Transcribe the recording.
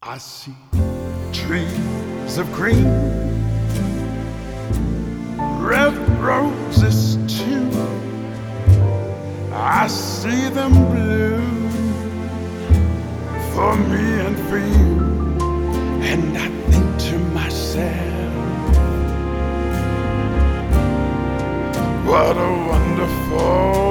I see trees of green, red roses too. I see them bloom for me and for you. And I think to myself, what a wonderful